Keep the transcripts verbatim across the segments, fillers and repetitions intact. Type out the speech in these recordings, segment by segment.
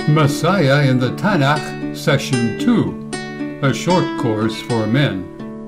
Messiah in the Tanakh, Session two, a short course for men.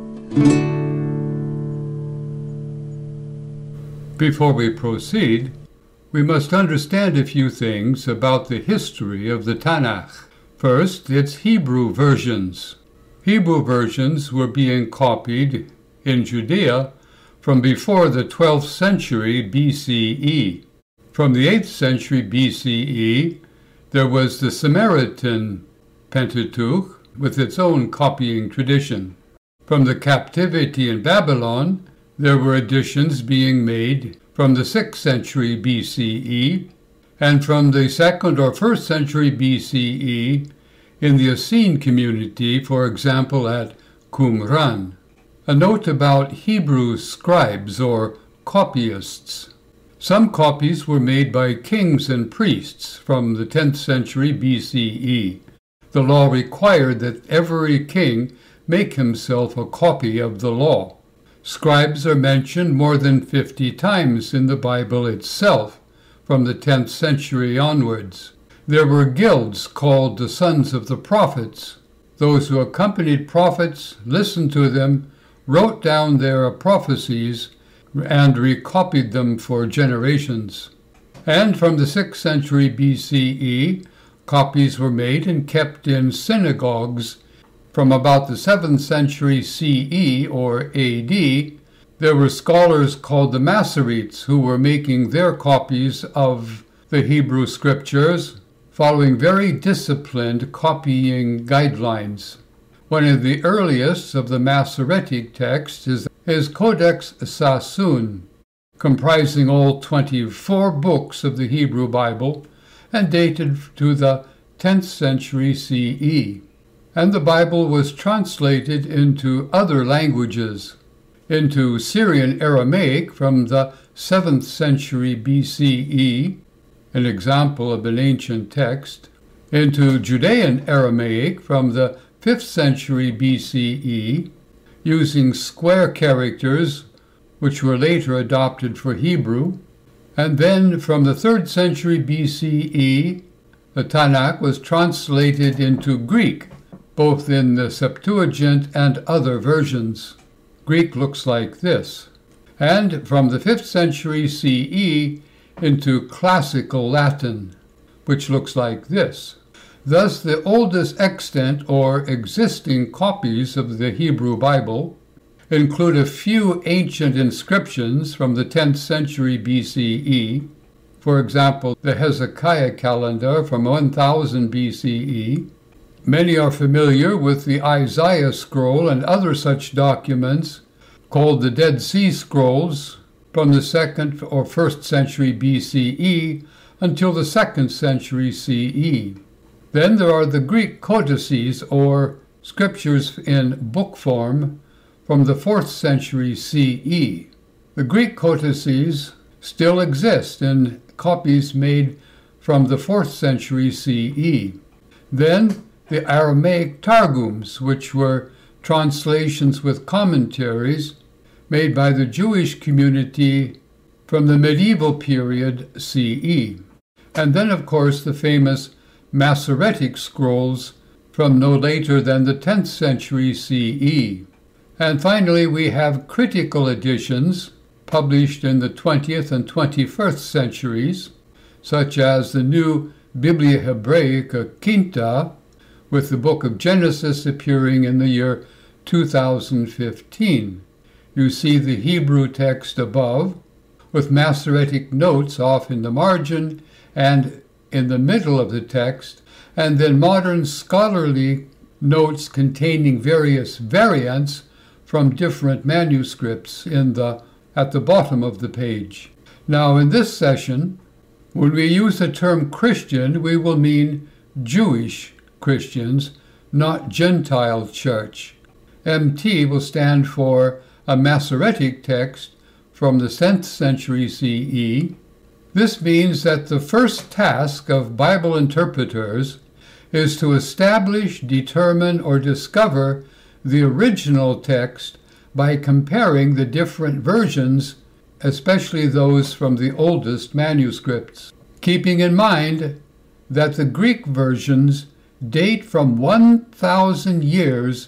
Before we proceed, we must understand a few things about the history of the Tanakh. First, its Hebrew versions. Hebrew versions were being copied in Judea from before the twelfth century B C E. From the eighth century B C E, there was the Samaritan Pentateuch with its own copying tradition. From the captivity in Babylon, there were additions being made from the sixth century B C E, and from the second or first century B C E in the Essene community, for example at Qumran. A note about Hebrew scribes or copyists. Some copies were made by kings and priests from the tenth century B C E. The law required that every king make himself a copy of the law. Scribes are mentioned more than fifty times in the Bible itself, from the tenth century onwards. There were guilds called the Sons of the Prophets. Those who accompanied prophets, listened to them, wrote down their prophecies, and recopied them for generations. And from the sixth century B C E, copies were made and kept in synagogues. From about the seventh century C E or A D, there were scholars called the Masoretes who were making their copies of the Hebrew scriptures, following very disciplined copying guidelines. One of the earliest of the Masoretic texts is, is Codex Sassoon, comprising all twenty-four books of the Hebrew Bible and dated to the tenth century C E. And the Bible was translated into other languages, into Syrian Aramaic from the seventh century B C E, an example of an ancient text, into Judean Aramaic from the fifth century B C E, using square characters which were later adopted for Hebrew, and then from the third century B C E, the Tanakh was translated into Greek, both in the Septuagint and other versions. Greek looks like this. And from the fifth century C E into Classical Latin, which looks like this. Thus, the oldest extant or existing copies of the Hebrew Bible include a few ancient inscriptions from the tenth century B C E, for example, the Hezekiah calendar from one thousand B C E. Many are familiar with the Isaiah scroll and other such documents called the Dead Sea Scrolls from the second or first century B C E until the second century C E. Then there are the Greek codices, or scriptures in book form, from the fourth century C E. The Greek codices still exist in copies made from the fourth century C E. Then the Aramaic Targums, which were translations with commentaries made by the Jewish community from the medieval period C E. And then, of course, the famous Masoretic scrolls from no later than the tenth century C E. And finally, we have critical editions published in the twentieth and twenty-first centuries, such as the new Biblia Hebraica Quinta, with the book of Genesis appearing in the year two thousand fifteen. You see the Hebrew text above, with Masoretic notes off in the margin and in the middle of the text, and then modern scholarly notes containing various variants from different manuscripts in the at the bottom of the page. Now, in this session, when we use the term Christian, we will mean Jewish Christians, not Gentile church. M T will stand for a Masoretic text from the tenth century C E. This means that the first task of Bible interpreters is to establish, determine, or discover the original text by comparing the different versions, especially those from the oldest manuscripts. Keeping in mind that the Greek versions date from one thousand years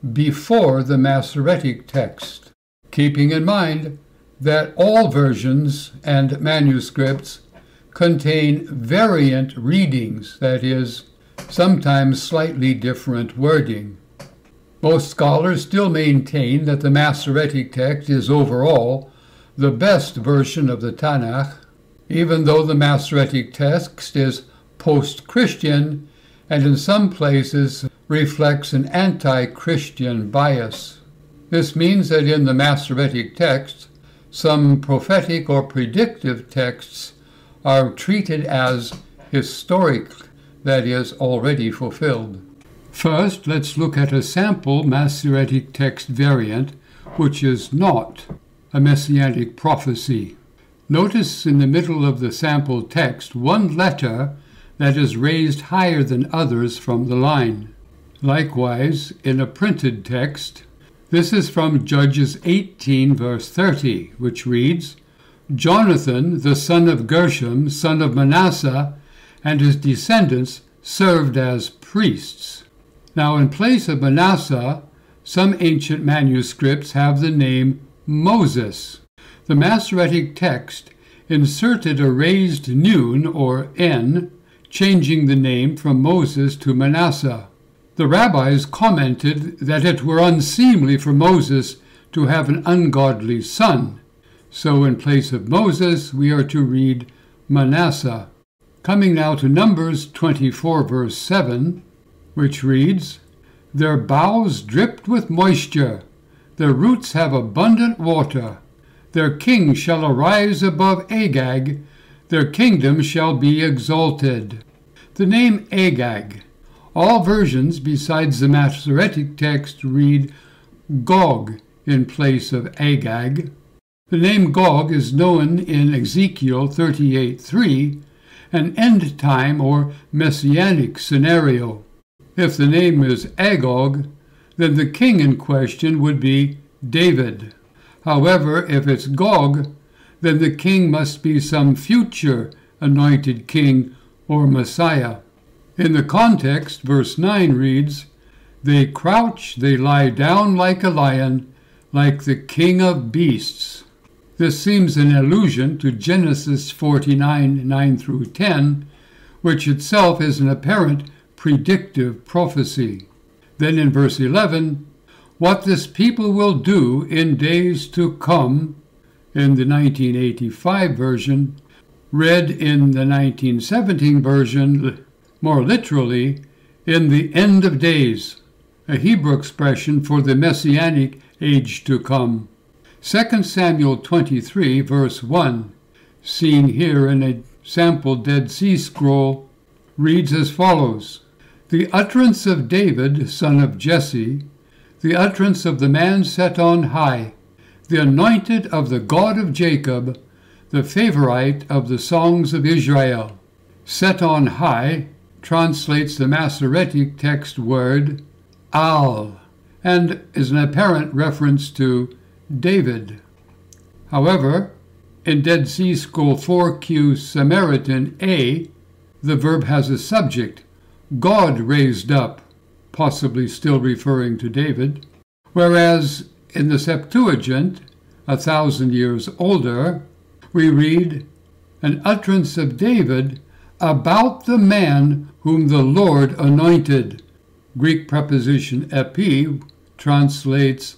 before the Masoretic text, keeping in mind that all versions and manuscripts contain variant readings, that is, sometimes slightly different wording. Most scholars still maintain that the Masoretic text is overall the best version of the Tanakh, even though the Masoretic text is post-Christian and in some places reflects an anti-Christian bias. This means that in the Masoretic text, some prophetic or predictive texts are treated as historic, that is, already fulfilled. First, let's look at a sample Masoretic text variant, which is not a messianic prophecy. Notice in the middle of the sample text one letter that is raised higher than others from the line. Likewise, in a printed text, this is from Judges eighteen, verse thirty, which reads, Jonathan, the son of Gershom, son of Manasseh, and his descendants served as priests. Now, in place of Manasseh, some ancient manuscripts have the name Moses. The Masoretic text inserted a raised nun, or N, changing the name from Moses to Manasseh. The rabbis commented that it were unseemly for Moses to have an ungodly son, so in place of Moses we are to read Manasseh. Coming now to Numbers twenty-four, verse seven, which reads, Their boughs dripped with moisture, their roots have abundant water. Their king shall arise above Agag, their kingdom shall be exalted. The name Agag. All versions besides the Masoretic text read Gog in place of Agag. The name Gog is known in Ezekiel thirty-eight three, an end-time or messianic scenario. If the name is Agog, then the king in question would be David. However, if it's Gog, then the king must be some future anointed king or Messiah. In the context, verse nine reads, They crouch, they lie down like a lion, like the king of beasts. This seems an allusion to Genesis forty-nine, nine through ten, which itself is an apparent predictive prophecy. Then in verse eleven, what this people will do in days to come, in the nineteen eighty-five version, read in the nineteen seventeen version, more literally, in the end of days, a Hebrew expression for the messianic age to come. Second Samuel twenty-three, verse one, seen here in a sample Dead Sea Scroll, reads as follows, The utterance of David, son of Jesse, the utterance of the man set on high, the anointed of the God of Jacob, the favorite of the songs of Israel. Set on high translates the Masoretic text word al, and is an apparent reference to David. However, in Dead Sea Scroll four Q Samaritan A, the verb has a subject, God raised up, possibly still referring to David, whereas in the Septuagint, a thousand years older, we read, an utterance of David about the man whom the Lord anointed. Greek preposition epi translates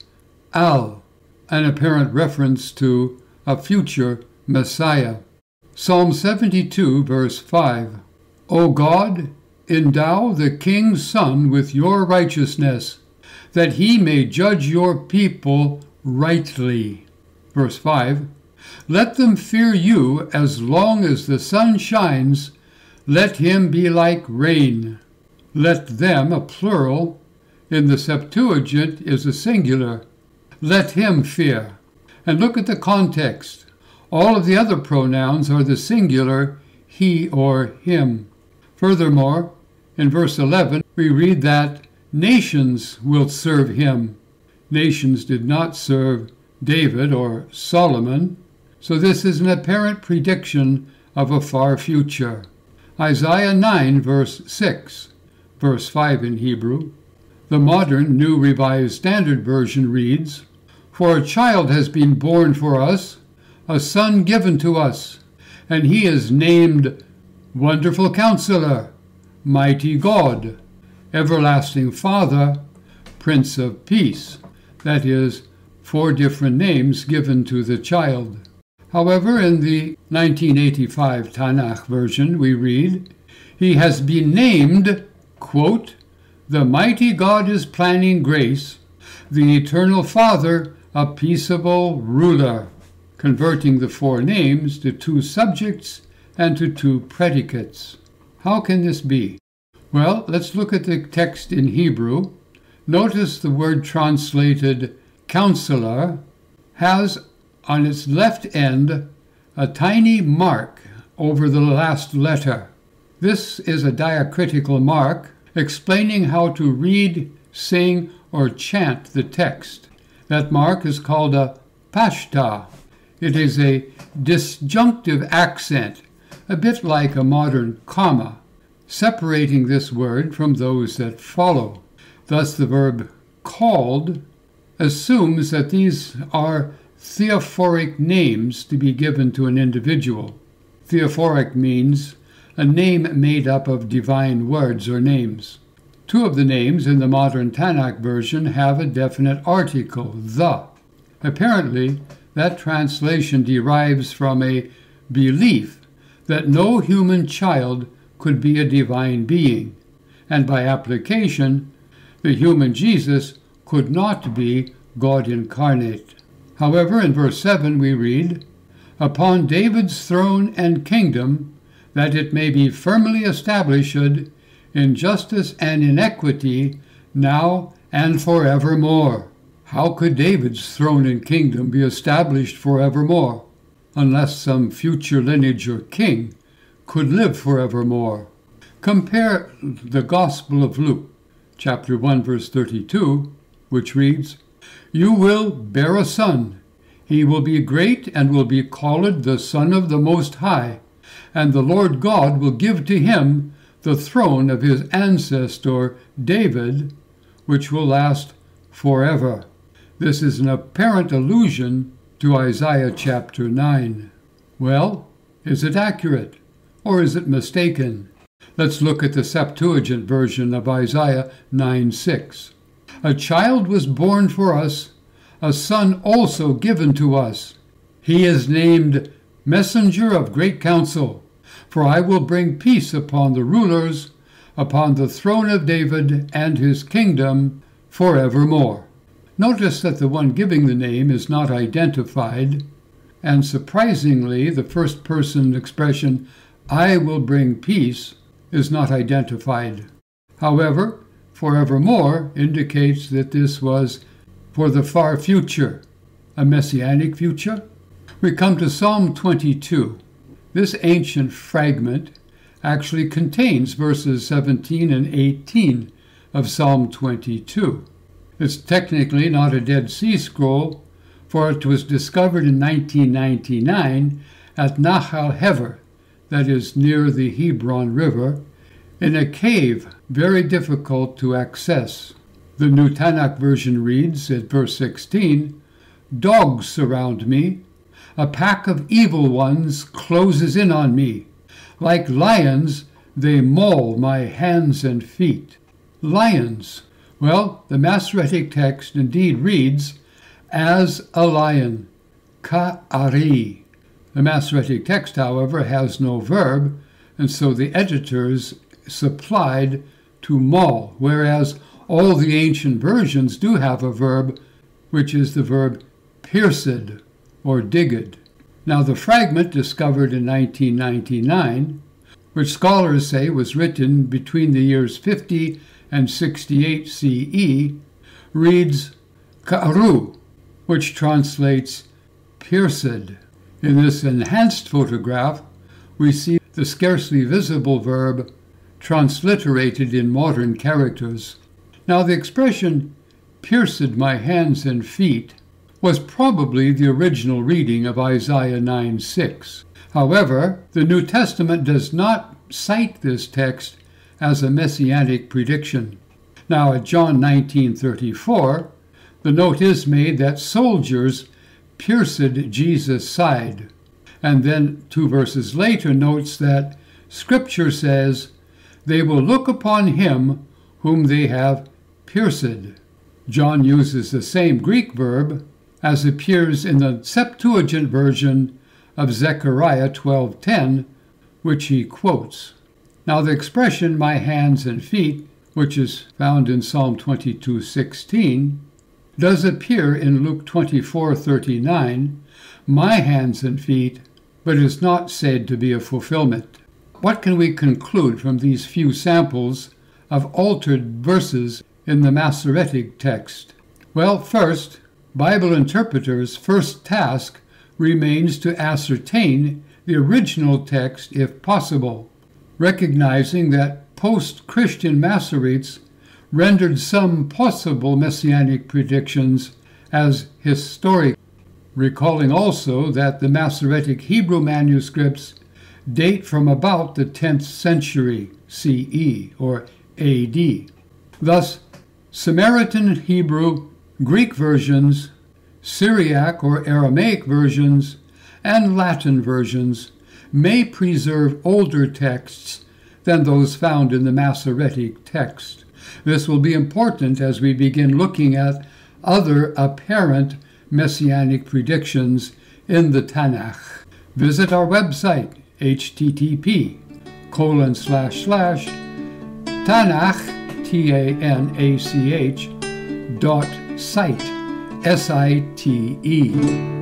al, an apparent reference to a future Messiah. Psalm seventy-two, verse five, O God, endow the king's son with your righteousness, that he may judge your people rightly. Verse five, let them fear you as long as the sun shines, let him be like rain. Let them, a plural, in the Septuagint is a singular. Let him fear. And look at the context. All of the other pronouns are the singular, he or him. Furthermore, in verse eleven, we read that nations will serve him. Nations did not serve David or Solomon, so this is an apparent prediction of a far future. Isaiah nine, verse six, verse five in Hebrew. The modern New Revised Standard Version reads, "For a child has been born for us, a son given to us, and he is named Wonderful Counselor, Mighty God, Everlasting Father, Prince of Peace." That is, four different names given to the child. However, in the nineteen eighty-five Tanakh version, we read, "He has been named," quote, "the mighty God is planning grace, the eternal Father, a peaceable ruler," converting the four names to two subjects and to two predicates. How can this be? Well, let's look at the text in Hebrew. Notice the word translated counselor has on its left end a tiny mark over the last letter. This is a diacritical mark explaining how to read, sing, or chant the text. That mark is called a pashta. It is a disjunctive accent, a bit like a modern comma, separating this word from those that follow. Thus the verb called assumes that these are theophoric names to be given to an individual. Theophoric means a name made up of divine words or names. Two of the names in the modern Tanakh version have a definite article, the. Apparently, that translation derives from a belief that no human child could be a divine being, and by application, the human Jesus could not be God incarnate. However, in verse seven we read, "Upon David's throne and kingdom, that it may be firmly established in justice and in equity, now and forevermore." How could David's throne and kingdom be established forevermore, unless some future lineage or king could live forevermore? Compare the Gospel of Luke, chapter one, verse thirty-two, which reads, "You will bear a son. He will be great and will be called the Son of the Most High, and the Lord God will give to him the throne of his ancestor David, which will last forever." This is an apparent allusion to Isaiah chapter nine. Well, is it accurate, or is it mistaken? Let's look at the Septuagint version of Isaiah nine six. "A child was born for us, a son also given to us. He is named Messenger of Great Counsel, for I will bring peace upon the rulers, upon the throne of David and his kingdom forevermore." Notice that the one giving the name is not identified, and surprisingly, the first person expression, "I will bring peace," is not identified. However, forevermore indicates that this was for the far future, a messianic future. We come to Psalm twenty-two. This ancient fragment actually contains verses seventeen and eighteen of Psalm twenty-two. It's technically not a Dead Sea Scroll, for it was discovered in nineteen ninety-nine at Nahal Hever, that is near the Hebron River, in a cave very difficult to access. The New Tanakh version reads at verse sixteen, "Dogs surround me. A pack of evil ones closes in on me. Like lions, they maul my hands and feet." Lions. Well, the Masoretic text indeed reads, "as a lion," ka'ari. The Masoretic text, however, has no verb, and so the editors supplied to maul, whereas all the ancient versions do have a verb, which is the verb pierced or digged. Now, the fragment discovered in nineteen ninety-nine, which scholars say was written between the years fifty and sixty-eight C E, reads ka'aru, which translates pierced. In this enhanced photograph, we see the scarcely visible verb transliterated in modern characters. Now, the expression "pierced my hands and feet" was probably the original reading of Isaiah nine six. However, the New Testament does not cite this text as a messianic prediction. Now, at John nineteen thirty-four, the note is made that soldiers pierced Jesus' side. And then two verses later notes that Scripture says, "They will look upon him whom they have pierced." John uses the same Greek verb as appears in the Septuagint version of Zechariah twelve ten, which he quotes. Now the expression "my hands and feet," which is found in Psalm twenty-two sixteen, does appear in Luke twenty-four thirty-nine, "my hands and feet," but is not said to be a fulfillment. What can we conclude from these few samples of altered verses in the Masoretic text? Well, first, Bible interpreters' first task remains to ascertain the original text if possible, recognizing that post-Christian Masoretes rendered some possible messianic predictions as historic, recalling also that the Masoretic Hebrew manuscripts date from about the tenth century C E or A D. Thus, Samaritan Hebrew, Greek versions, Syriac or Aramaic versions, and Latin versions may preserve older texts than those found in the Masoretic text. This will be important as we begin looking at other apparent messianic predictions in the Tanakh. Visit our website, http colon slash slash Tanakh, T A N A C H, dot site, S I T E.